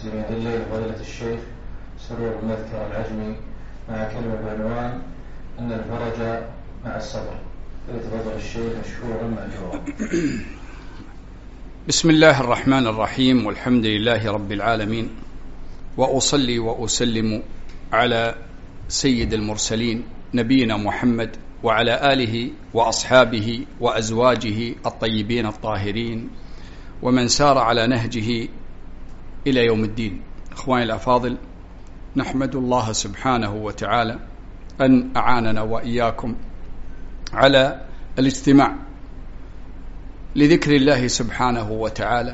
المسلمين الليلة فضيلة الشيخ سرور المذكر العجمي مع كلمة بعنوان أن الفرج مع الصبر. فليتفضل الشيخ مشكورا مأجورا. بسم الله الرحمن الرحيم، والحمد لله رب العالمين، وأصلي وأسلم على سيد المرسلين نبينا محمد وعلى آله وأصحابه وأزواجه الطيبين الطاهرين ومن سار على نهجه إلى يوم الدين. إخواني الأفاضل، نحمد الله سبحانه وتعالى أن أعاننا وإياكم على الاجتماع لذكر الله سبحانه وتعالى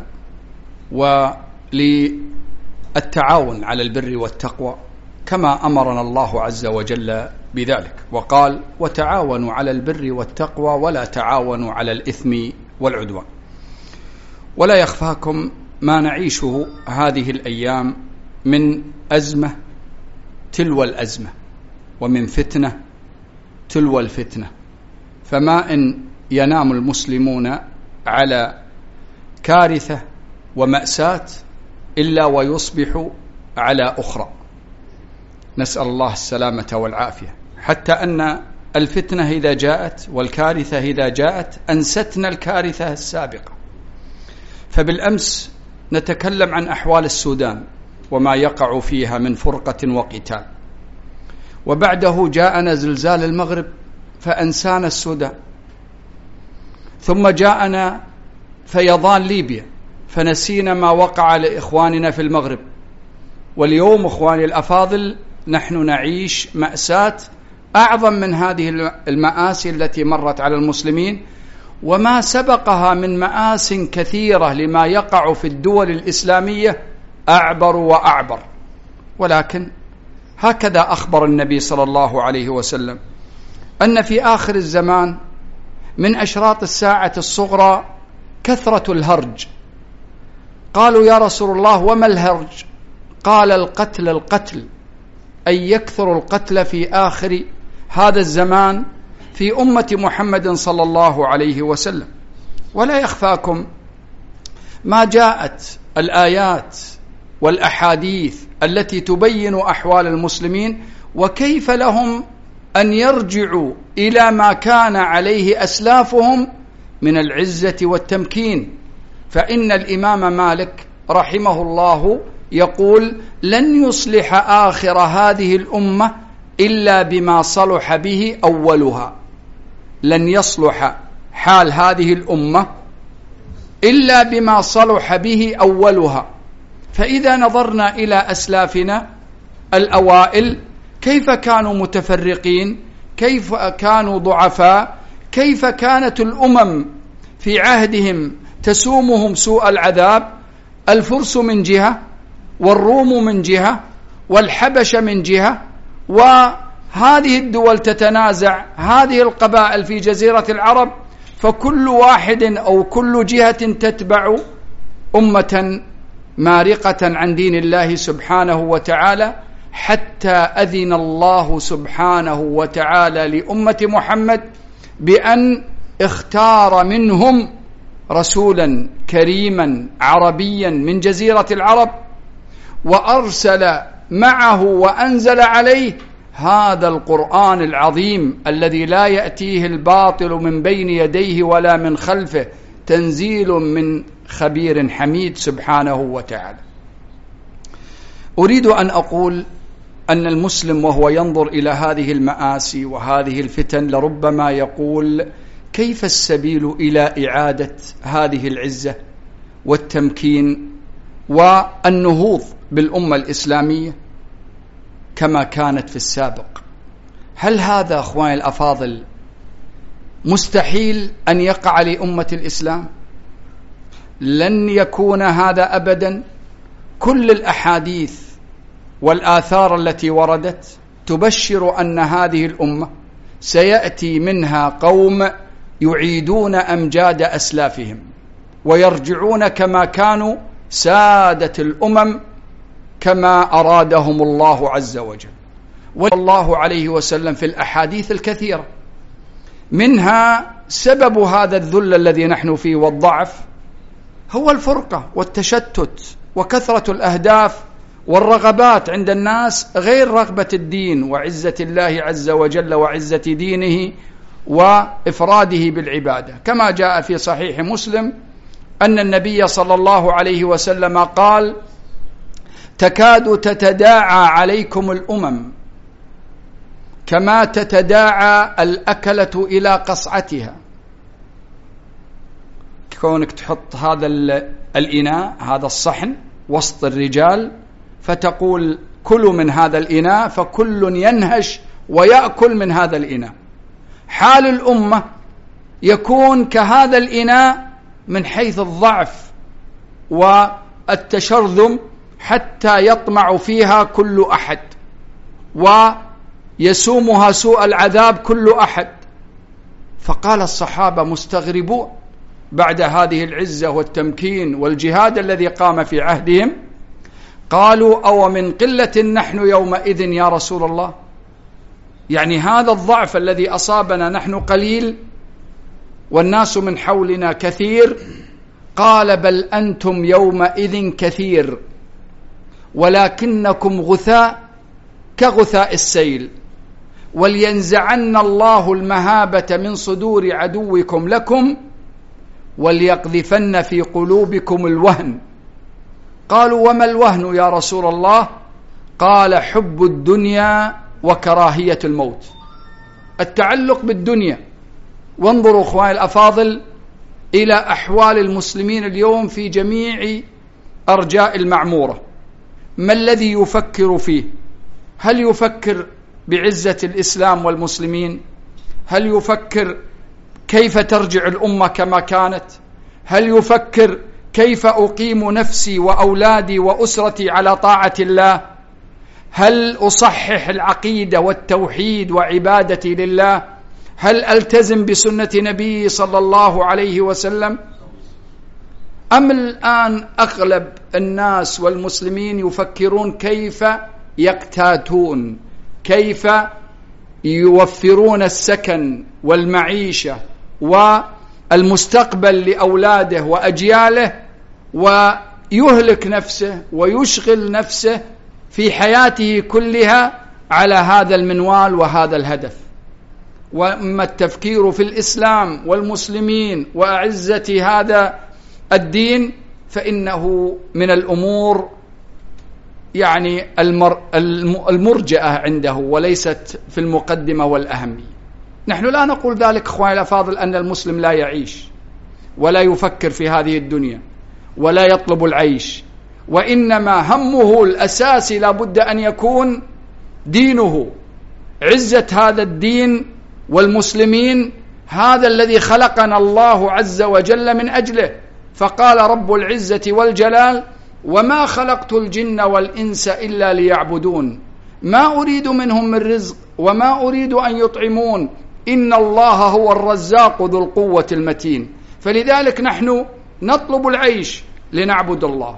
وللتعاون على البر والتقوى كما أمرنا الله عز وجل بذلك، وقال: وتعاونوا على البر والتقوى ولا تعاونوا على الإثم والعدوان. ولا يخفاكم ما نعيشه هذه الأيام من أزمة تلو الأزمة، ومن فتنة تلو الفتنة، فما إن ينام المسلمون على كارثة ومأساة إلا ويصبح على أخرى، نسأل الله السلامة والعافية، حتى أن الفتنة إذا جاءت والكارثة إذا جاءت أنستنا الكارثة السابقة. فبالأمس نتكلم عن أحوال السودان وما يقع فيها من فرقة وقتال، وبعده جاءنا زلزال المغرب فأنسانا السودان، ثم جاءنا فيضان ليبيا فنسينا ما وقع لإخواننا في المغرب. واليوم إخواني الأفاضل نحن نعيش مأساة أعظم من هذه المآسي التي مرت على المسلمين، وما سبقها من مآس كثيرة لما يقع في الدول الإسلامية أعبر وأعبر. ولكن هكذا أخبر النبي صلى الله عليه وسلم أن في آخر الزمان من أشراط الساعة الصغرى كثرة الهرج. قالوا: يا رسول الله وما الهرج؟ قال: القتل، أي يكثر القتل في آخر هذا الزمان في أمة محمد صلى الله عليه وسلم. ولا يخفاكم ما جاءت الآيات والأحاديث التي تبين أحوال المسلمين وكيف لهم أن يرجعوا إلى ما كان عليه أسلافهم من العزة والتمكين. فإن الإمام مالك رحمه الله يقول: لن يصلح آخر هذه الأمة إلا بما صلح به أولها. لن يصلح حال هذه الأمة إلا بما صلح به أولها. فإذا نظرنا إلى أسلافنا الأوائل كيف كانوا متفرقين، كيف كانوا ضعفاء، كيف كانت الأمم في عهدهم تسومهم سوء العذاب، الفرس من جهة والروم من جهة والحبش من جهة، وهذه الدول تتنازع هذه القبائل في جزيرة العرب، فكل واحد أو كل جهة تتبع أمة مارقة عن دين الله سبحانه وتعالى، حتى أذن الله سبحانه وتعالى لأمة محمد بأن اختار منهم رسولا كريما عربيا من جزيرة العرب، وأرسل معه وأنزل عليه هذا القرآن العظيم الذي لا يأتيه الباطل من بين يديه ولا من خلفه، تنزيل من خبير حميد سبحانه وتعالى. أريد أن أقول أن المسلم وهو ينظر إلى هذه المآسي وهذه الفتن لربما يقول: كيف السبيل إلى إعادة هذه العزة والتمكين والنهوض بالأمة الإسلامية كما كانت في السابق؟ هل هذا أخواني الأفاضل مستحيل أن يقع لأمة الإسلام؟ لن يكون هذا أبدا. كل الأحاديث والآثار التي وردت تبشر أن هذه الأمة سيأتي منها قوم يعيدون أمجاد أسلافهم ويرجعون كما كانوا سادة الأمم كما أرادهم الله عز وجل. والله عليه وسلم في الأحاديث الكثيرة منها سبب هذا الذل الذي نحن فيه والضعف هو الفرقة والتشتت وكثرة الأهداف والرغبات عند الناس غير رغبة الدين وعزة الله عز وجل وعزة دينه وإفراده بالعبادة، كما جاء في صحيح مسلم أن النبي صلى الله عليه وسلم قال: تكاد تتداعى عليكم الأمم كما تتداعى الأكلة إلى قصعتها. كونك تحط هذا الإناء، هذا الصحن وسط الرجال، فتقول كلوا من هذا الإناء، فكل ينهش ويأكل من هذا الإناء. حال الأمة يكون كهذا الإناء من حيث الضعف والتشرذم، حتى يطمع فيها كل أحد ويسومها سوء العذاب كل أحد. فقال الصحابة مستغربون بعد هذه العزة والتمكين والجهاد الذي قام في عهدهم، قالوا: أو من قلة نحن يومئذ يا رسول الله؟ يعني هذا الضعف الذي أصابنا نحن قليل والناس من حولنا كثير. قال: بل أنتم يومئذ كثير ولكنكم غثاء كغثاء السيل، ولينزعن الله المهابة من صدور عدوكم لكم وليقذفن في قلوبكم الوهن. قالوا: وما الوهن يا رسول الله؟ قال: حب الدنيا وكراهية الموت، التعلق بالدنيا. وانظروا أخواني الأفاضل إلى أحوال المسلمين اليوم في جميع أرجاء المعمورة، ما الذي يفكر فيه؟ هل يفكر بعزة الإسلام والمسلمين؟ هل يفكر كيف ترجع الأمة كما كانت؟ هل يفكر كيف أقيم نفسي وأولادي وأسرتي على طاعة الله؟ هل أصحح العقيدة والتوحيد وعبادتي لله؟ هل ألتزم بسنة نبي صلى الله عليه وسلم؟ أم الآن أغلب الناس والمسلمين يفكرون كيف يقتاتون، كيف يوفرون السكن والمعيشة والمستقبل لأولاده وأجياله، ويهلك نفسه ويشغل نفسه في حياته كلها على هذا المنوال وهذا الهدف. وأما التفكير في الإسلام والمسلمين وأعزة هذا الدين فإنه من الأمور يعني المرجئة عنده وليست في المقدمة والأهمية. نحن لا نقول ذلك أخواني الأفاضل أن المسلم لا يعيش ولا يفكر في هذه الدنيا ولا يطلب العيش، وإنما همه الأساسي لا بد أن يكون دينه، عزة هذا الدين والمسلمين، هذا الذي خلقنا الله عز وجل من أجله. فقال رب العزة والجلال: وما خلقت الجن والإنس إلا ليعبدون ما أريد منهم من رزق وما أريد أن يطعمون إن الله هو الرزاق ذو القوة المتين. فلذلك نحن نطلب العيش لنعبد الله،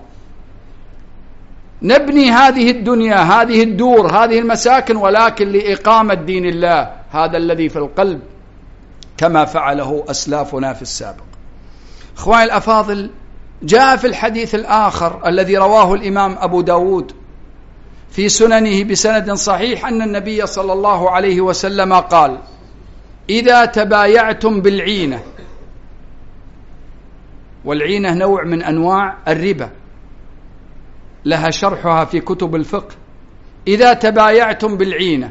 نبني هذه الدنيا، هذه الدور، هذه المساكن، ولكن لإقامة دين الله، هذا الذي في القلب، كما فعله أسلافنا في السابق. أخواني الأفاضل، جاء في الحديث الآخر الذي رواه الإمام أبو داود في سننه بسند صحيح أن النبي صلى الله عليه وسلم قال: إذا تبايعتم بالعينة، والعينة نوع من أنواع الربا لها شرحها في كتب الفقه، إذا تبايعتم بالعينة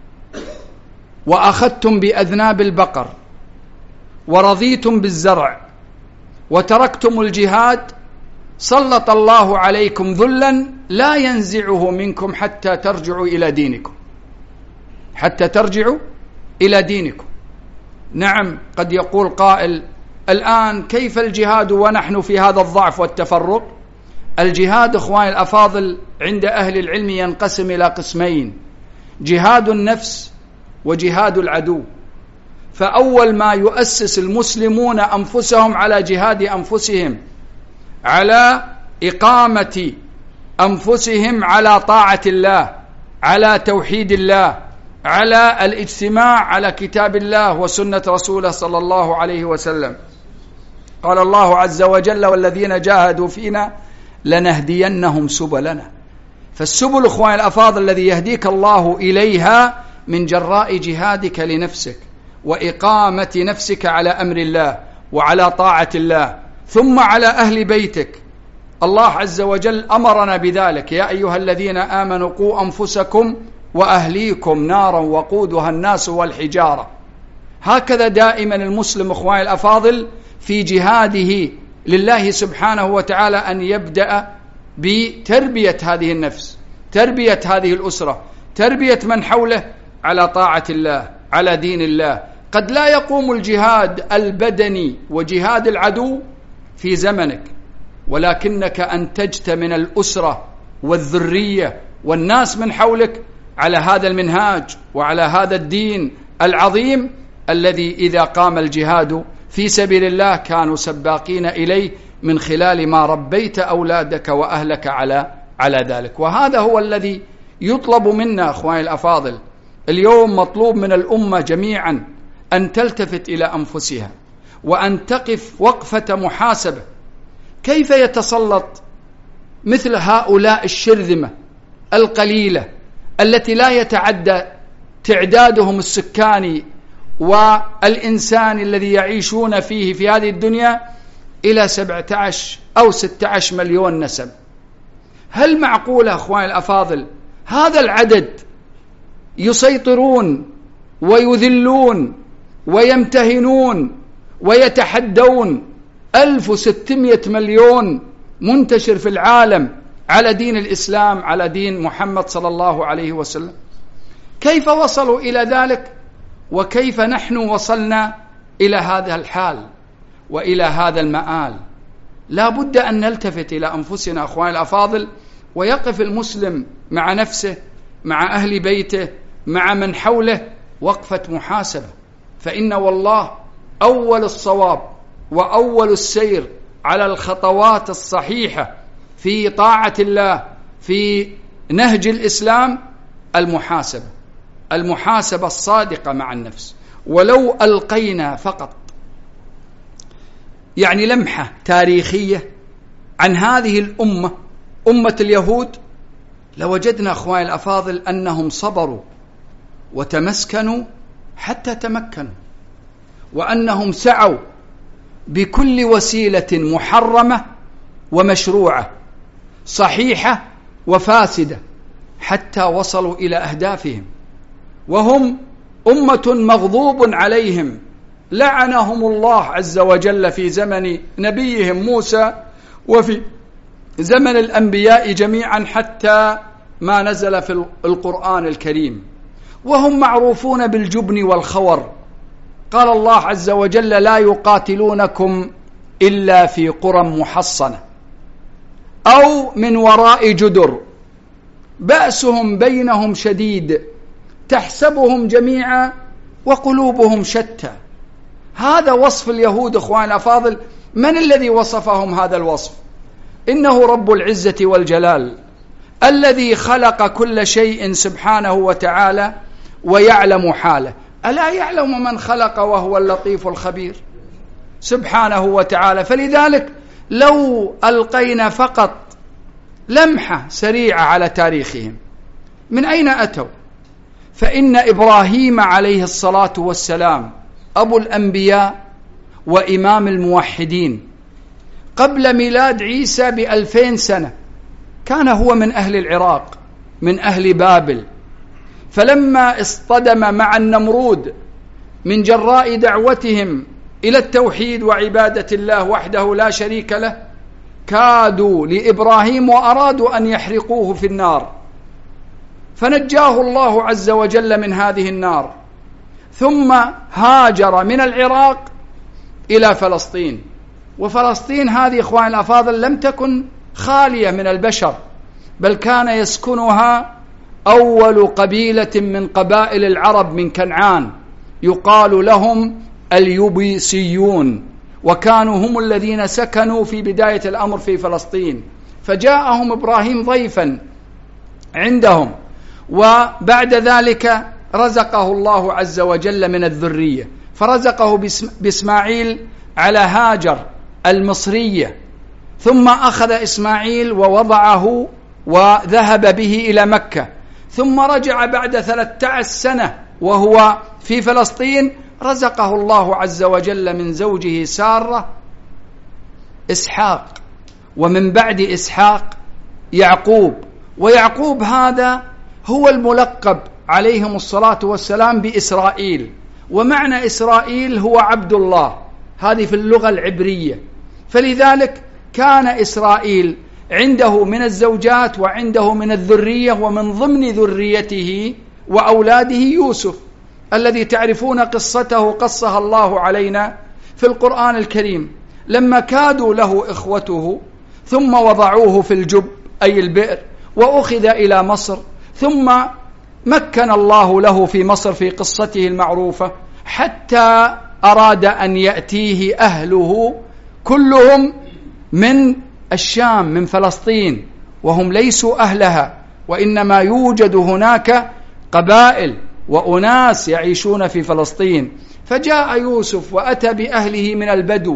وأخذتم بأذناب البقر ورضيتم بالزرع وتركتم الجهاد سلط الله عليكم ذلا لا ينزعه منكم حتى ترجعوا إلى دينكم، حتى ترجعوا إلى دينكم. نعم، قد يقول قائل: الآن كيف الجهاد ونحن في هذا الضعف والتفرق؟ الجهاد أخواني الأفاضل عند أهل العلم ينقسم إلى قسمين: جهاد النفس وجهاد العدو. فأول ما يؤسس المسلمون أنفسهم على جهاد أنفسهم، على إقامة أنفسهم على طاعة الله، على توحيد الله، على الاجتماع على كتاب الله وسنة رسوله صلى الله عليه وسلم. قال الله عز وجل: والذين جاهدوا فينا لنهدينهم سبلنا. فالسبل أخواني الأفاضل الذي يهديك الله إليها من جراء جهادك لنفسك وإقامة نفسك على أمر الله وعلى طاعة الله، ثم على أهل بيتك. الله عز وجل أمرنا بذلك: يا أيها الذين آمنوا قوا أنفسكم وأهليكم نارا وقودها الناس والحجارة. هكذا دائما المسلم أخواني الأفاضل في جهاده لله سبحانه وتعالى أن يبدأ بتربية هذه النفس، تربية هذه الأسرة، تربية من حوله على طاعة الله، على دين الله. قد لا يقوم الجهاد البدني وجهاد العدو في زمنك، ولكنك أنتجت من الأسرة والذرية والناس من حولك على هذا المنهاج وعلى هذا الدين العظيم الذي إذا قام الجهاد في سبيل الله كانوا سباقين إليه من خلال ما ربيت أولادك وأهلك على ذلك. وهذا هو الذي يطلب منا أخواني الأفاضل. اليوم مطلوب من الأمة جميعا أن تلتفت إلى أنفسها وأن تقف وقفة محاسبة. كيف يتسلط مثل هؤلاء الشرذمة القليلة التي لا يتعدى تعدادهم السكاني والإنسان الذي يعيشون فيه في هذه الدنيا إلى 17 أو 16 مليون نسم؟ هل معقولة أخواني الأفاضل هذا العدد يسيطرون ويذلون ويمتهنون ويتحدون 1600 مليون منتشر في العالم على دين الإسلام، على دين محمد صلى الله عليه وسلم؟ كيف وصلوا إلى ذلك؟ وكيف نحن وصلنا إلى هذا الحال وإلى هذا المآل؟ لا بد أن نلتفت إلى أنفسنا أخواني الأفاضل، ويقف المسلم مع نفسه، مع أهل بيته، مع من حوله وقفة محاسبة. فإن والله أول الصواب وأول السير على الخطوات الصحيحة في طاعة الله في نهج الإسلام المحاسبة الصادقة مع النفس. ولو ألقينا فقط يعني لمحة تاريخية عن هذه الأمة، أمة اليهود، لوجدنا أخواني الأفاضل أنهم صبروا وتمسكنوا حتى تمكنوا، وأنهم سعوا بكل وسيلة محرمة ومشروعة صحيحة وفاسدة حتى وصلوا إلى أهدافهم. وهم أمة مغضوب عليهم لعنهم الله عز وجل في زمن نبيهم موسى وفي زمن الأنبياء جميعا حتى ما نزل في القرآن الكريم. وهم معروفون بالجبن والخور. قال الله عز وجل: لا يقاتلونكم إلا في قرى محصنة أو من وراء جدر بأسهم بينهم شديد تحسبهم جميعا وقلوبهم شتى. هذا وصف اليهود أخواني الأفاضل. من الذي وصفهم هذا الوصف؟ إنه رب العزة والجلال الذي خلق كل شيء سبحانه وتعالى ويعلم حاله. ألا يعلم من خلق وهو اللطيف الخبير سبحانه وتعالى؟ فلذلك لو ألقينا فقط لمحة سريعة على تاريخهم، من أين أتوا؟ فإن إبراهيم عليه الصلاة والسلام أبو الأنبياء وإمام الموحدين قبل ميلاد عيسى ب2000 سنة كان هو من أهل العراق، من أهل بابل. فلما اصطدم مع النمرود من جراء دعوتهم إلى التوحيد وعبادة الله وحده لا شريك له، كادوا لإبراهيم وأرادوا أن يحرقوه في النار، فنجاه الله عز وجل من هذه النار، ثم هاجر من العراق إلى فلسطين. وفلسطين هذه إخواني الأفاضل لم تكن خالية من البشر، بل كان يسكنها أول قبيلة من قبائل العرب من كنعان يقال لهم اليبيسيون، وكانوا هم الذين سكنوا في بداية الأمر في فلسطين. فجاءهم إبراهيم ضيفا عندهم، وبعد ذلك رزقه الله عز وجل من الذرية، فرزقه بإسماعيل على هاجر المصرية. ثم أخذ إسماعيل ووضعه وذهب به إلى مكة، ثم رجع بعد 13 سنة وهو في فلسطين، رزقه الله عز وجل من زوجه سارة إسحاق، ومن بعد إسحاق يعقوب، ويعقوب هذا هو الملقب عليهم الصلاة والسلام بإسرائيل، ومعنى إسرائيل هو عبد الله، هذه في اللغة العبرية. فلذلك كان إسرائيل عنده من الزوجات وعنده من الذرية، ومن ضمن ذريته وأولاده يوسف الذي تعرفون قصته قصها الله علينا في القرآن الكريم، لما كادوا له إخوته ثم وضعوه في الجب أي البئر، وأخذ إلى مصر، ثم مكن الله له في مصر في قصته المعروفة، حتى أراد أن يأتيه أهله كلهم من الشام من فلسطين، وهم ليسوا أهلها، وإنما يوجد هناك قبائل وأناس يعيشون في فلسطين. فجاء يوسف وأتى بأهله من البدو،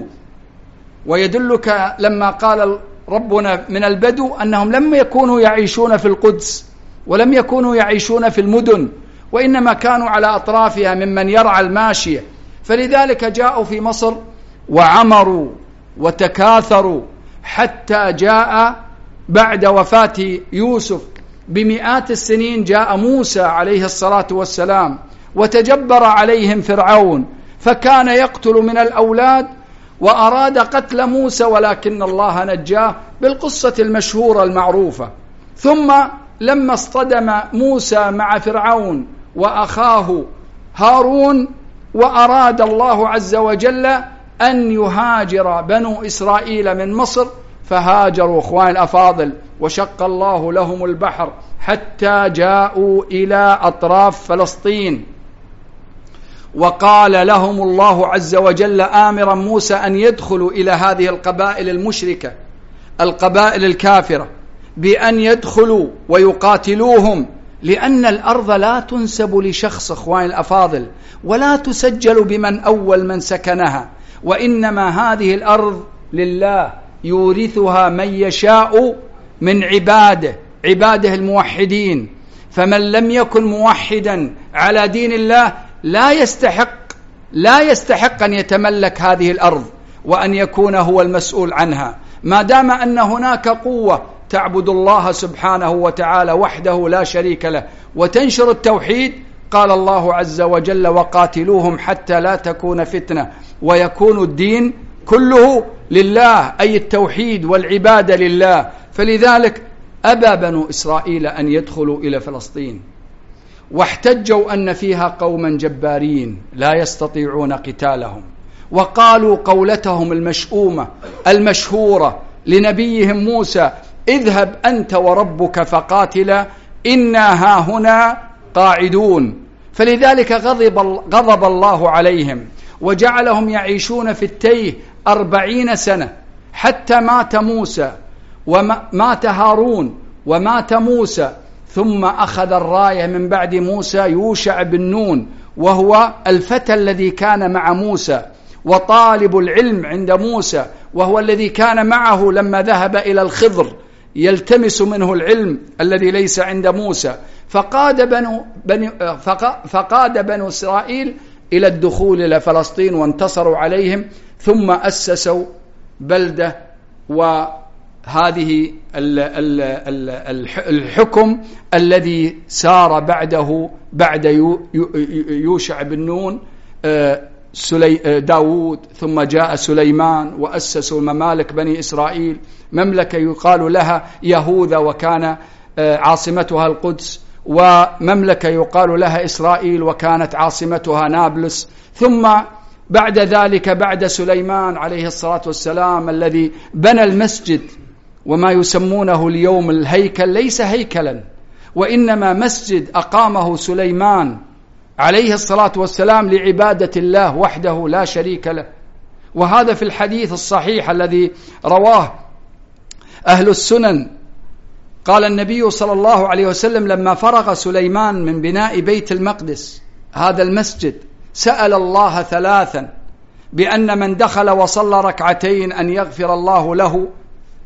ويدلك لما قال ربنا من البدو أنهم لم يكونوا يعيشون في القدس، ولم يكونوا يعيشون في المدن، وإنما كانوا على أطرافها ممن يرعى الماشية. فلذلك جاءوا في مصر وعمروا وتكاثروا، حتى جاء بعد وفاة يوسف بمئات السنين جاء موسى عليه الصلاة والسلام، وتجبر عليهم فرعون، فكان يقتل من الأولاد، وأراد قتل موسى، ولكن الله نجاه بالقصة المشهورة المعروفة. ثم لما اصطدم موسى مع فرعون وأخاه هارون، وأراد الله عز وجل أن يهاجر بنو إسرائيل من مصر، فهاجروا أخوان الأفاضل، وشق الله لهم البحر حتى جاءوا إلى أطراف فلسطين. وقال لهم الله عز وجل آمرا موسى أن يدخلوا إلى هذه القبائل المشركة، القبائل الكافرة، بأن يدخلوا ويقاتلوهم، لأن الأرض لا تنسب لشخص أخوان الأفاضل، ولا تسجل بمن أول من سكنها، وإنما هذه الأرض لله يورثها من يشاء من عباده الموحدين. فمن لم يكن موحدا على دين الله لا يستحق أن يتملك هذه الأرض وأن يكون هو المسؤول عنها، ما دام أن هناك قوة تعبد الله سبحانه وتعالى وحده لا شريك له وتنشر التوحيد. قال الله عز وجل وقاتلوهم حتى لا تكون فتنة ويكون الدين كله لله، أي التوحيد والعبادة لله. فلذلك أبى بنو إسرائيل أن يدخلوا إلى فلسطين، واحتجوا أن فيها قوما جبارين لا يستطيعون قتالهم، وقالوا قولتهم المشؤومة المشهورة لنبيهم موسى: اذهب أنت وربك فقاتلا إنا هاهنا قاعدون. فلذلك غضب الله عليهم، وجعلهم يعيشون في التيه 40 سنة، حتى مات موسى ومات هارون ومات موسى. ثم أخذ الراية من بعد موسى يوشع بن نون، وهو الفتى الذي كان مع موسى وطالب العلم عند موسى، وهو الذي كان معه لما ذهب إلى الخضر يلتمس منه العلم الذي ليس عند موسى. فقاد بنو إسرائيل إلى الدخول إلى فلسطين، وانتصروا عليهم، ثم أسسوا بلدة. وهذه الحكم الذي سار بعد يوشع بن نون داود، ثم جاء سليمان وأسسوا ممالك بني إسرائيل، مملكة يقال لها يهوذا وكان عاصمتها القدس، ومملكة يقال لها إسرائيل وكانت عاصمتها نابلس. ثم بعد ذلك بعد سليمان عليه الصلاة والسلام الذي بنى المسجد، وما يسمونه اليوم الهيكل ليس هيكلا، وإنما مسجد أقامه سليمان عليه الصلاة والسلام لعبادة الله وحده لا شريك له. وهذا في الحديث الصحيح الذي رواه أهل السنن، قال النبي صلى الله عليه وسلم لما فرغ سليمان من بناء بيت المقدس هذا المسجد سأل الله 3 بأن من دخل وصلى ركعتين أن يغفر الله له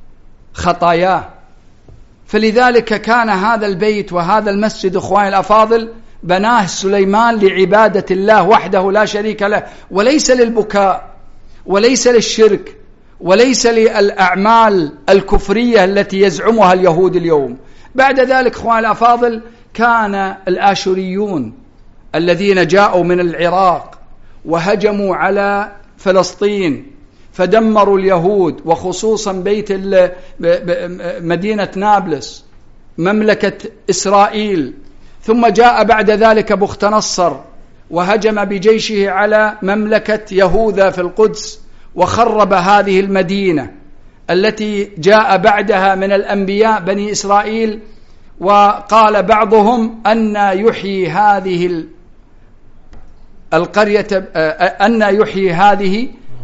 خطاياه. فلذلك كان هذا البيت وهذا المسجد إخواني الأفاضل بناه سليمان لعبادة الله وحده لا شريك له، وليس للبكاء وليس للشرك وليس للأعمال الكفرية التي يزعمها اليهود اليوم. بعد ذلك إخواني الأفاضل كان الآشوريون الذين جاءوا من العراق وهجموا على فلسطين فدمروا اليهود، وخصوصا بيت مدينة نابلس مملكة إسرائيل. ثم جاء بعد ذلك بخت نصر وهجم بجيشه على مملكة يهوذا في القدس وخرب هذه المدينة التي جاء بعدها من الأنبياء بني إسرائيل. وقال بعضهم أن يحيي هذه القرية أن يحيي هذه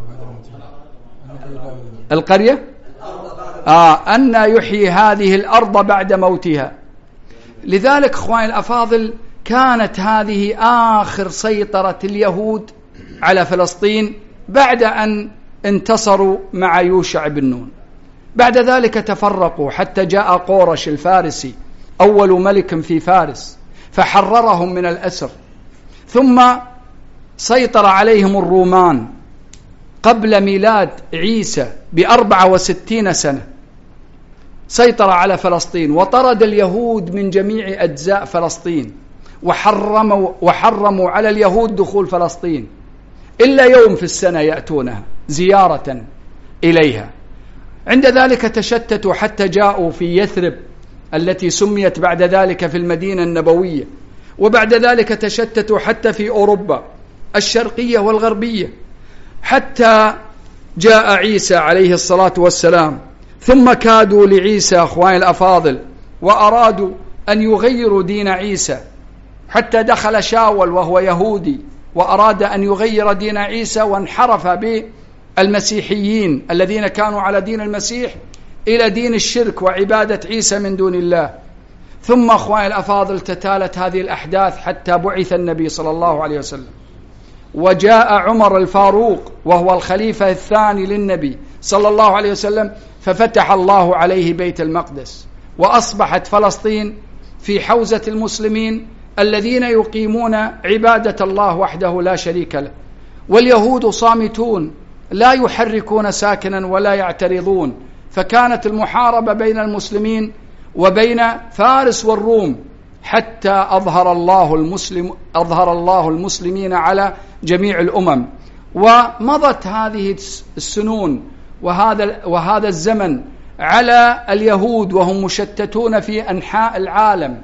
القرية أن يحيي هذه الأرض بعد موتها. لذلك إخواني الأفاضل كانت هذه آخر سيطرة اليهود على فلسطين بعد أن انتصروا مع يوشع بن نون. بعد ذلك تفرقوا حتى جاء قورش الفارسي أول ملك في فارس فحررهم من الأسر، ثم سيطر عليهم الرومان قبل ميلاد عيسى ب64 سنة، سيطر على فلسطين وطرد اليهود من جميع أجزاء فلسطين وحرموا على اليهود دخول فلسطين إلا يوم في السنة يأتونها زيارة إليها. عند ذلك تشتتوا حتى جاءوا في يثرب التي سميت بعد ذلك في المدينة النبوية، وبعد ذلك تشتتوا حتى في أوروبا الشرقية والغربية حتى جاء عيسى عليه الصلاة والسلام. ثم كادوا لعيسى أخواني الأفاضل وأرادوا أن يغيروا دين عيسى، حتى دخل شاول وهو يهودي وأراد أن يغير دين عيسى وانحرف بالمسيحيين الذين كانوا على دين المسيح إلى دين الشرك وعبادة عيسى من دون الله. ثم أخواني الأفاضل تتالت هذه الأحداث حتى بعث النبي صلى الله عليه وسلم، وجاء عمر الفاروق وهو الخليفة الثاني للنبي صلى الله عليه وسلم، ففتح الله عليه بيت المقدس، وأصبحت فلسطين في حوزة المسلمين الذين يقيمون عبادة الله وحده لا شريك له. واليهود صامتون لا يحركون ساكنا ولا يعترضون، فكانت المحاربة بين المسلمين وبين فارس والروم حتى أظهر الله المسلمين على جميع الأمم. ومضت هذه السنون وهذا الزمن على اليهود وهم مشتتون في أنحاء العالم،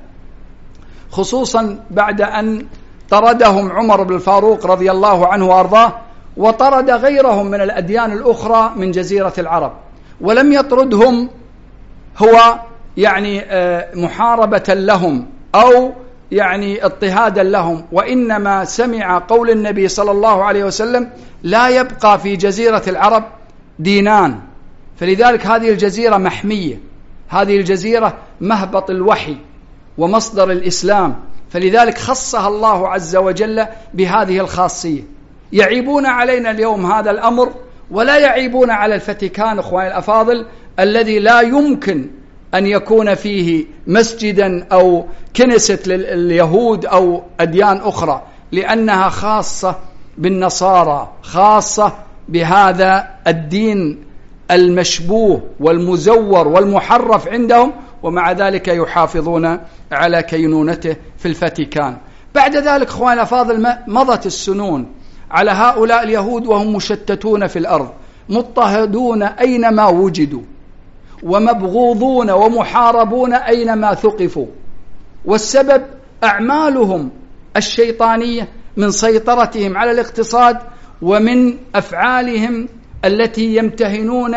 خصوصا بعد أن طردهم عمر بن الفاروق رضي الله عنه وأرضاه، وطرد غيرهم من الأديان الأخرى من جزيرة العرب. ولم يطردهم هو يعني محاربة لهم أو يعني اضطهادا لهم، وإنما سمع قول النبي صلى الله عليه وسلم: لا يبقى في جزيرة العرب دينان. فلذلك هذه الجزيرة محمية، هذه الجزيرة مهبط الوحي ومصدر الإسلام، فلذلك خصها الله عز وجل بهذه الخاصية. يعيبون علينا اليوم هذا الأمر ولا يعيبون على الفاتيكان أخواني الأفاضل الذي لا يمكن أن يكون فيه مسجدا أو كنيسة لليهود أو أديان أخرى، لأنها خاصة بالنصارى، خاصة بهذا الدين المشبوه والمزور والمحرف عندهم، ومع ذلك يحافظون على كينونته في الفاتيكان. بعد ذلك أخواني الأفاضل مضت السنون على هؤلاء اليهود وهم مشتتون في الأرض، مضطهدون أينما وجدوا، ومبغوضون ومحاربون أينما ثقفوا. والسبب أعمالهم الشيطانية من سيطرتهم على الاقتصاد، ومن أفعالهم التي يمتهنون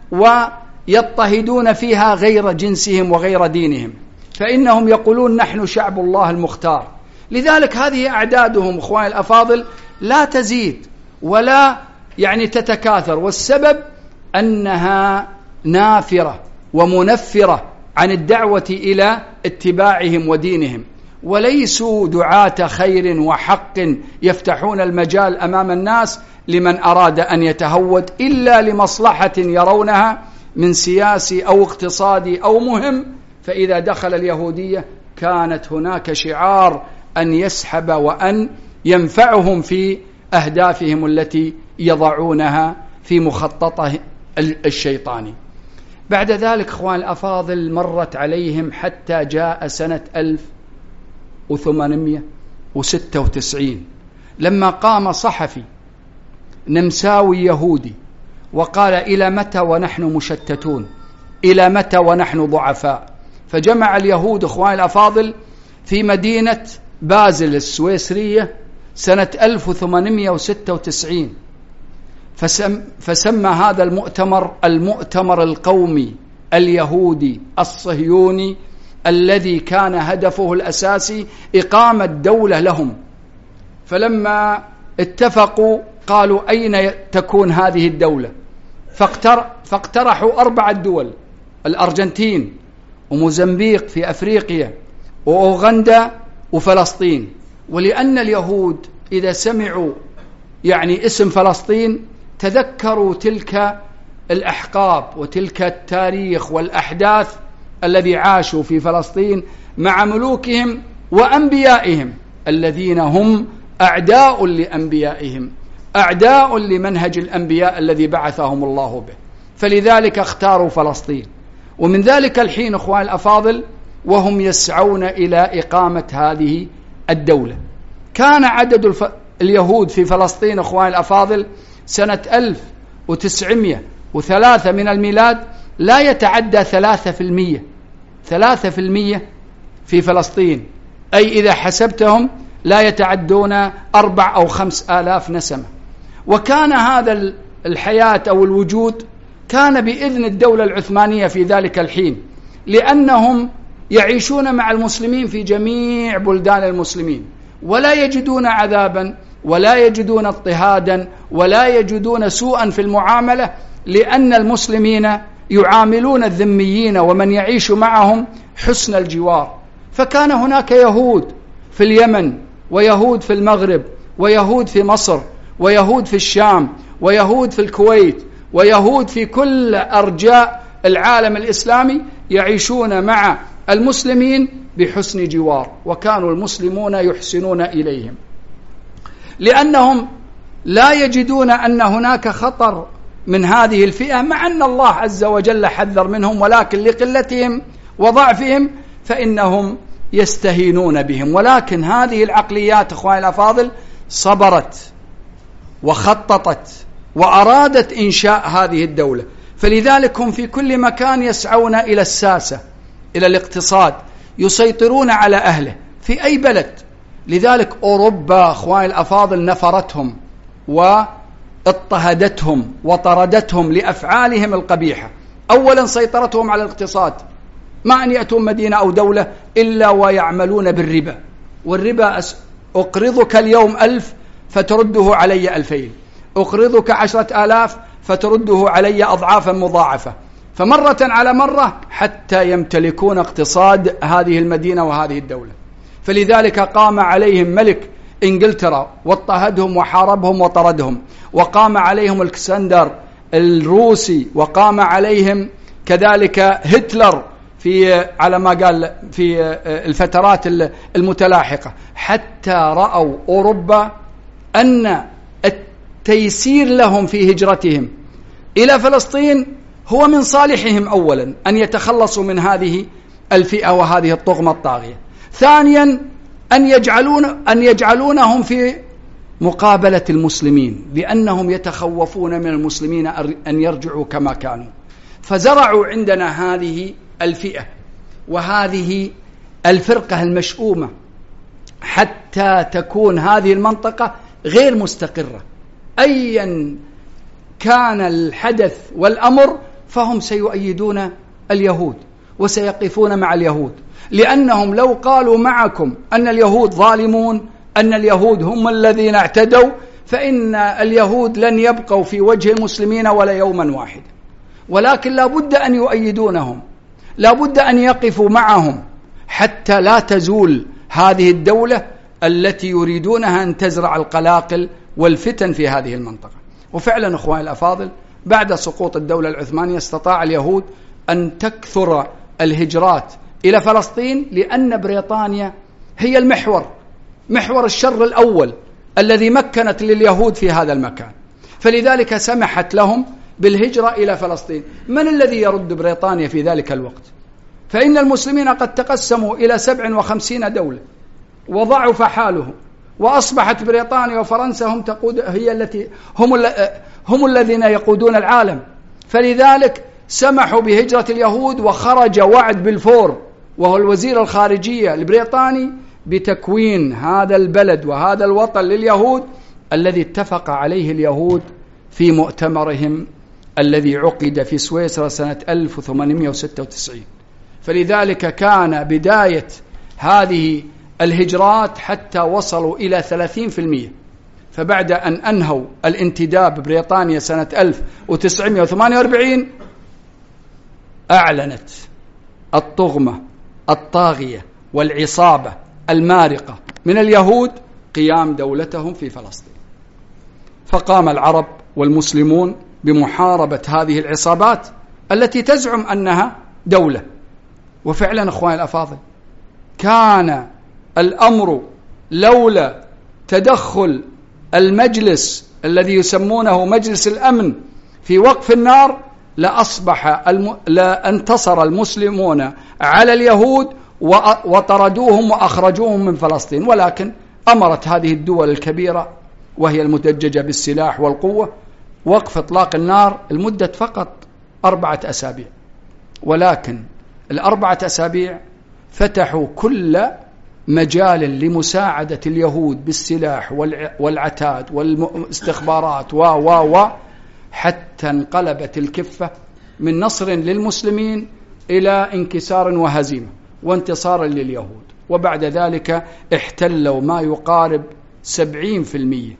ويضطهدون فيها غير جنسهم وغير دينهم، فإنهم يقولون: نحن شعب الله المختار. لذلك هذه أعدادهم أخواني الأفاضل لا تزيد ولا يعني تتكاثر، والسبب أنها نافرة ومنفرة عن الدعوة إلى اتباعهم ودينهم، وليسوا دعاة خير وحق يفتحون المجال أمام الناس لمن أراد أن يتهود إلا لمصلحة يرونها من سياسي أو اقتصادي أو مهم، فإذا دخل اليهودية كانت هناك شعار أن يسحب وأن ينفعهم في أهدافهم التي يضعونها في مخططه الشيطاني. بعد ذلك أخوان الأفاضل مرت عليهم حتى جاء سنة 1896 لما قام صحفي نمساوي يهودي وقال: إلى متى ونحن مشتتون؟ إلى متى ونحن ضعفاء؟ فجمع اليهود أخوان الأفاضل في مدينة بازل السويسرية سنة 1896، فسمى هذا المؤتمر القومي اليهودي الصهيوني، الذي كان هدفه الأساسي إقامة دولة لهم. فلما اتفقوا قالوا: أين تكون هذه الدولة؟ فاقترحوا 4 دول: الأرجنتين وموزمبيق في أفريقيا وأوغندا وفلسطين. ولأن اليهود إذا سمعوا اسم فلسطين تذكروا تلك الأحقاب وتلك التاريخ والأحداث الذي عاشوا في فلسطين مع ملوكهم وأنبيائهم الذين هم أعداء لأنبيائهم، أعداء لمنهج الأنبياء الذي بعثهم الله به، فلذلك اختاروا فلسطين. ومن ذلك الحين أخوان الأفاضل وهم يسعون إلى إقامة هذه الدولة. كان عدد اليهود في فلسطين أخوان الأفاضل سنة 1903 من الميلاد لا يتعدى 3% في فلسطين، أي إذا حسبتهم لا يتعدون 4 أو 5 آلاف نسمة. وكان هذا الحياة أو الوجود كان بإذن الدولة العثمانية في ذلك الحين، لأنهم يعيشون مع المسلمين في جميع بلدان المسلمين، ولا يجدون عذابا ولا يجدون اضطهادا ولا يجدون سوءا في المعاملة، لأن المسلمين يعاملون الذميين ومن يعيش معهم حسن الجوار. فكان هناك يهود في اليمن، ويهود في المغرب، ويهود في مصر، ويهود في الشام، ويهود في الكويت، ويهود في كل أرجاء العالم الإسلامي يعيشون مع المسلمين بحسن جوار، وكانوا المسلمون يحسنون إليهم، لأنهم لا يجدون أن هناك خطر من هذه الفئة، مع أن الله عز وجل حذر منهم، ولكن لقلتهم وضعفهم فإنهم يستهينون بهم. ولكن هذه العقليات أخواني الأفاضل صبرت وخططت وأرادت إنشاء هذه الدولة، فلذلك هم في كل مكان يسعون إلى الساسة، إلى الاقتصاد، يسيطرون على أهله في أي بلد. لذلك أوروبا أخواني الأفاضل نفرتهم واضطهدتهم وطردتهم لأفعالهم القبيحة. أولا سيطرتهم على الاقتصاد، ما أن يأتون مدينة أو دولة إلا ويعملون بالربا، والربا أقرضك اليوم 1000 فترده علي 2000، أقرضك 10,000 فترده علي أضعافا مضاعفة، فمرة على مرة حتى يمتلكون اقتصاد هذه المدينة وهذه الدولة. فلذلك قام عليهم ملك إنجلترا واضطهدهم وحاربهم وطردهم، وقام عليهم الكسندر الروسي، وقام عليهم كذلك هتلر على ما قال في الفترات المتلاحقة، حتى رأوا أوروبا أن التيسير لهم في هجرتهم إلى فلسطين هو من صالحهم، أولا أن يتخلصوا من هذه الفئة وهذه الطغمة الطاغية، ثانيا أن يجعلونهم في مقابلة المسلمين، لأنهم يتخوفون من المسلمين أن يرجعوا كما كانوا، فزرعوا عندنا هذه الفئة وهذه الفرقة المشؤومة حتى تكون هذه المنطقة غير مستقرة. أيا كان الحدث والأمر فهم سيؤيدون اليهود وسيقفون مع اليهود، لأنهم لو قالوا معكم أن اليهود ظالمون، أن اليهود هم الذين اعتدوا، فإن اليهود لن يبقوا في وجه المسلمين ولا يوما واحدا، ولكن لا بد أن يؤيدونهم، لا بد أن يقفوا معهم حتى لا تزول هذه الدولة التي يريدونها أن تزرع القلاقل والفتن في هذه المنطقة. وفعلا أخواني الأفاضل بعد سقوط الدولة العثمانية استطاع اليهود أن تكثر الهجرات إلى فلسطين، لأن بريطانيا هي محور الشر الأول الذي مكنت لليهود في هذا المكان، فلذلك سمحت لهم بالهجرة إلى فلسطين. من الذي يرد بريطانيا في ذلك الوقت؟ فإن المسلمين قد تقسموا إلى 57 دولة وضعف حالهم، وأصبحت بريطانيا وفرنسا هم الذين يقودون العالم، فلذلك سمحوا بهجرة اليهود. وخرج وعد بلفور وهو الوزير الخارجية البريطاني بتكوين هذا البلد وهذا الوطن لليهود الذي اتفق عليه اليهود في مؤتمرهم الذي عقد في سويسرا سنة 1896. فلذلك كان بداية هذه الهجرات حتى وصلوا إلى 30%. فبعد أن أنهوا الانتداب بريطانيا سنة 1948 أعلنت الطغمة الطاغية والعصابة المارقة من اليهود قيام دولتهم في فلسطين، فقام العرب والمسلمون بمحاربة هذه العصابات التي تزعم أنها دولة. وفعلا أخواني الأفاضل كان الأمر لولا تدخل المجلس الذي يسمونه مجلس الأمن في وقف النار لانتصر المسلمون على اليهود وطردوهم وأخرجوهم من فلسطين. ولكن أمرت هذه الدول الكبيرة وهي المدججة بالسلاح والقوة وقف إطلاق النار لمدة فقط 4 أسابيع، ولكن 4 أسابيع فتحوا كل مجال لمساعدة اليهود بالسلاح والعتاد والاستخبارات حتى انقلبت الكفة من نصر للمسلمين إلى انكسار وهزيمة وانتصار لليهود. وبعد ذلك احتلوا ما يقارب 70%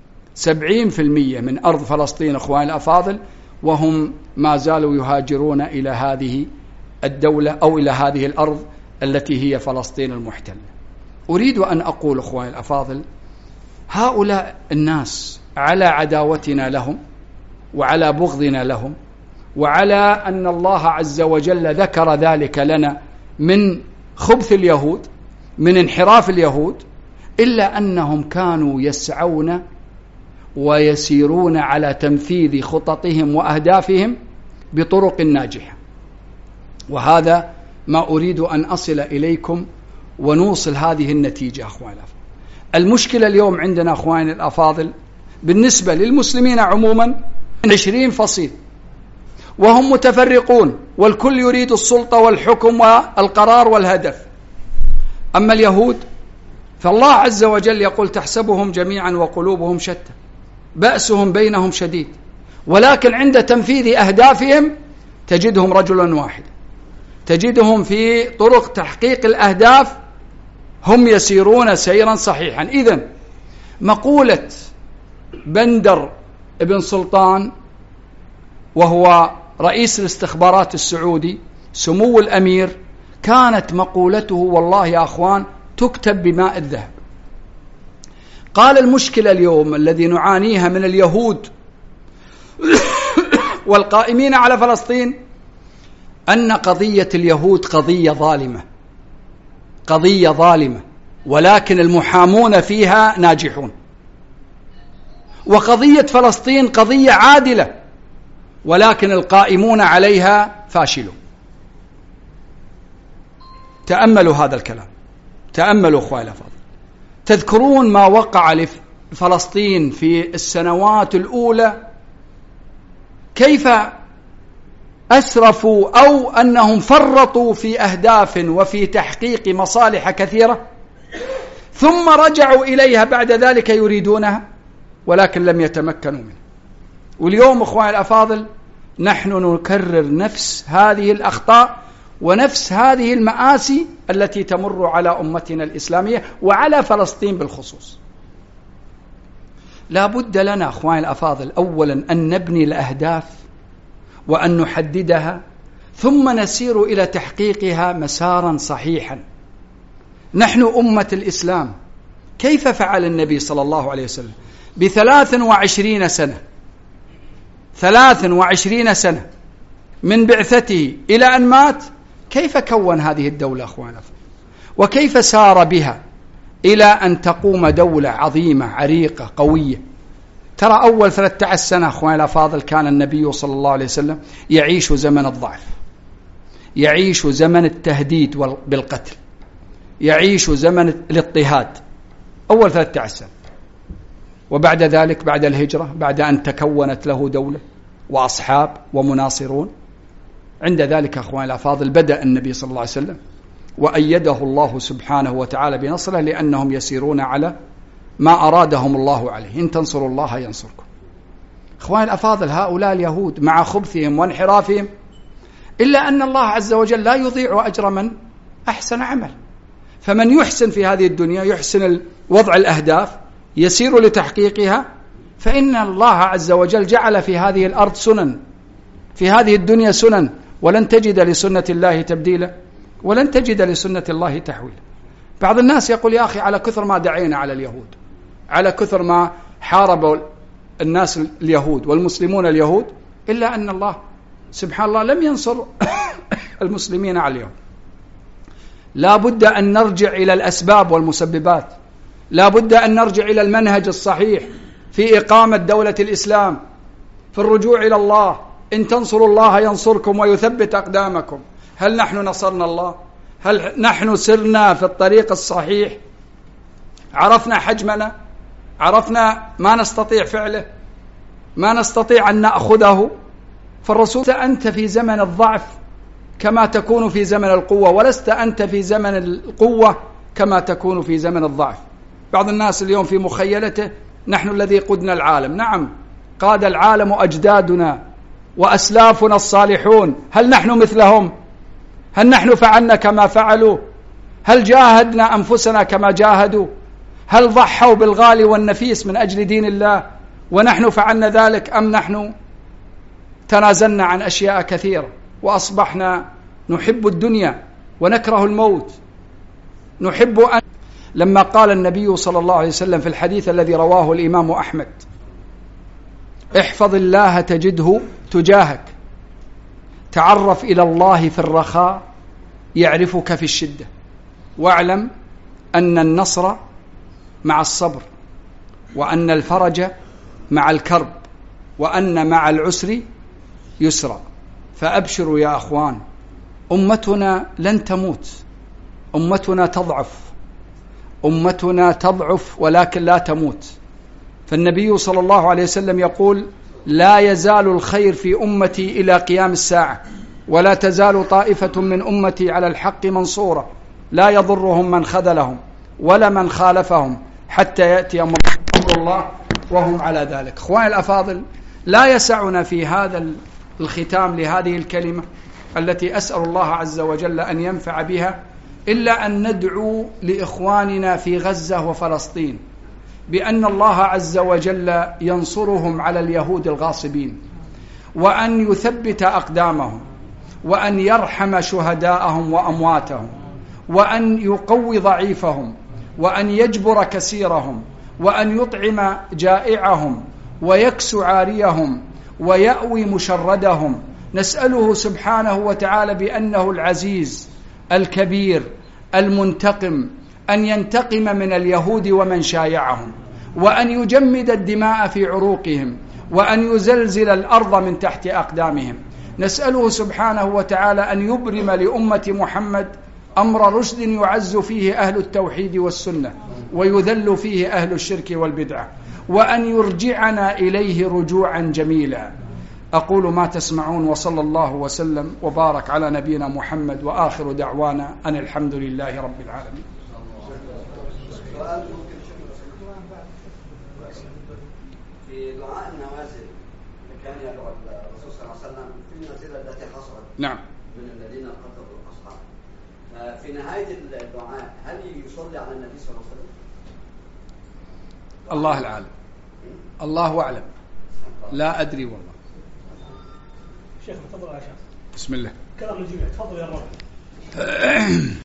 من أرض فلسطين أخواني الأفاضل، وهم ما زالوا يهاجرون إلى هذه الدولة أو إلى هذه الأرض التي هي فلسطين المحتلة. أريد أن أقول أخواني الأفاضل هؤلاء الناس على عداوتنا لهم وعلى بغضنا لهم وعلى أن الله عز وجل ذكر ذلك لنا من خبث اليهود من انحراف اليهود، إلا أنهم كانوا يسعون ويسيرون على تنفيذ خططهم وأهدافهم بطرق ناجحة. وهذا ما أريد أن أصل إليكم ونوصل هذه النتيجة أخواني الأفاضل. المشكلة اليوم عندنا أخواني الأفاضل بالنسبة للمسلمين عموما 20 فصيل وهم متفرقون والكل يريد السلطة والحكم والقرار والهدف. أما اليهود فالله عز وجل يقول تحسبهم جميعا وقلوبهم شتى بأسهم بينهم شديد، ولكن عند تنفيذ أهدافهم تجدهم رجلا واحد، تجدهم في طرق تحقيق الأهداف هم يسيرون سيرا صحيحا. إذن مقولة بندر ابن سلطان وهو رئيس الاستخبارات السعودي سمو الأمير كانت مقولته والله يا أخوان تكتب بماء الذهب. قال المشكلة اليوم الذي نعانيها من اليهود والقائمين على فلسطين أن قضية اليهود قضية ظالمة ولكن المحامون فيها ناجحون، وقضية فلسطين قضية عادلة ولكن القائمون عليها فاشلون. تأملوا هذا الكلام، تأملوا أخواني الأفاضل. تذكرون ما وقع لفلسطين في السنوات الأولى، كيف أسرفوا أو أنهم فرطوا في أهداف وفي تحقيق مصالح كثيرة ثم رجعوا إليها بعد ذلك يريدونها ولكن لم يتمكنوا منها. واليوم أخواني الأفاضل نحن نكرر نفس هذه الأخطاء ونفس هذه المآسي التي تمر على أمتنا الإسلامية وعلى فلسطين بالخصوص. لا بد لنا أخواني الأفاضل أولا أن نبني الأهداف وأن نحددها ثم نسير إلى تحقيقها مسارا صحيحا. نحن أمة الإسلام كيف فعل النبي صلى الله عليه وسلم ب23 سنة 23 سنة من بعثته إلى أن مات، كيف كون هذه الدولة أخوانا؟ وكيف سار بها إلى أن تقوم دولة عظيمة عريقة قوية؟ ترى أول 13 سنة أخواني الأفاضل كان النبي صلى الله عليه وسلم يعيش زمن الضعف، يعيش زمن التهديد بالقتل، يعيش زمن الاضطهاد، أول 13 سنة. وبعد ذلك بعد الهجرة، بعد أن تكونت له دولة وأصحاب ومناصرون، عند ذلك أخواني الأفاضل بدأ النبي صلى الله عليه وسلم وأيده الله سبحانه وتعالى بنصره، لأنهم يسيرون على ما أرادهم الله عليه. إن تنصروا الله ينصركم. أخواني الأفاضل، هؤلاء اليهود مع خبثهم وانحرافهم، إلا أن الله عز وجل لا يضيع أجر من أحسن عمل. فمن يحسن في هذه الدنيا، يحسن وضع الأهداف، يسير لتحقيقها، فإن الله عز وجل جعل في هذه الأرض سنن، في هذه الدنيا سنن، ولن تجد لسنة الله تبديلا، ولن تجد لسنة الله تحويلا. بعض الناس يقول يا أخي على كثر ما دعينا على اليهود، على كثر ما حاربوا الناس اليهود والمسلمون اليهود، إلا أن الله سبحان الله لم ينصر المسلمين على اليهود. لا بد أن نرجع إلى الأسباب والمسببات، لا بد أن نرجع إلى المنهج الصحيح في إقامة دولة الإسلام، في الرجوع إلى الله. إن تنصروا الله ينصركم ويثبت أقدامكم. هل نحن نصرنا الله؟ هل نحن سرنا في الطريق الصحيح؟ عرفنا حجمنا؟ عرفنا ما نستطيع فعله؟ ما نستطيع أن نأخذه؟ فالرسول أنت في زمن الضعف كما تكون في زمن القوة، ولست أنت في زمن القوة كما تكون في زمن الضعف. بعض الناس اليوم في مخيلته نحن الذي قدنا العالم. نعم، قاد العالم أجدادنا وأسلافنا الصالحون. هل نحن مثلهم؟ هل نحن فعلنا كما فعلوا؟ هل جاهدنا أنفسنا كما جاهدوا؟ هل ضحوا بالغالي والنفيس من أجل دين الله ونحن فعلنا ذلك، أم نحن تنازلنا عن أشياء كثيرة وأصبحنا نحب الدنيا ونكره الموت؟ نحب أن لما قال النبي صلى الله عليه وسلم في الحديث الذي رواه الإمام أحمد: احفظ الله تجده تجاهك، تعرف إلى الله في الرخاء يعرفك في الشدة، واعلم أن النصر مع الصبر، وأن الفرج مع الكرب، وأن مع العسر يسرا. فأبشروا يا أخوان، أمتنا لن تموت، أمتنا تضعف، أمتنا تضعف ولكن لا تموت. فالنبي صلى الله عليه وسلم يقول: لا يزال الخير في أمتي إلى قيام الساعة، ولا تزال طائفة من أمتي على الحق منصورة، لا يضرهم من خذلهم ولا من خالفهم حتى يأتي أمر الله وهم على ذلك. أخواني الأفاضل، لا يسعنا في هذا الختام لهذه الكلمة التي أسأل الله عز وجل أن ينفع بها إلا أن ندعو لإخواننا في غزة وفلسطين بأن الله عز وجل ينصرهم على اليهود الغاصبين، وأن يثبت أقدامهم، وأن يرحم شهداءهم وأمواتهم، وأن يقوي ضعيفهم، وأن يجبر كسيرهم، وأن يطعم جائعهم، ويكسو عاريهم، ويأوي مشردهم. نسأله سبحانه وتعالى بأنه العزيز الكبير المنتقم أن ينتقم من اليهود ومن شايعهم، وأن يجمد الدماء في عروقهم، وأن يزلزل الأرض من تحت أقدامهم. نسأله سبحانه وتعالى أن يبرم لأمة محمد أمر رشد يعز فيه أهل التوحيد والسنة، ويذل فيه أهل الشرك والبدعة، وأن يرجعنا إليه رجوعا جميلا. أقول ما تسمعون، وصلى الله وسلم وبارك على نبينا محمد، وآخر دعوانا أن الحمد لله رب العالمين. في دعاء النوازل كان يدعو الرسول صلى الله عليه وسلم في النازلة التي حصلت نعم من الذين قتلوا الأصحاب، في نهاية الدعاء هل يصلي على النبي صلى الله عليه وسلم؟ الله العالم، الله أعلم، لا أدري والله. شيخ تفضل يا شيخ. بسم الله. كلام الجميع، تفضل يا رب.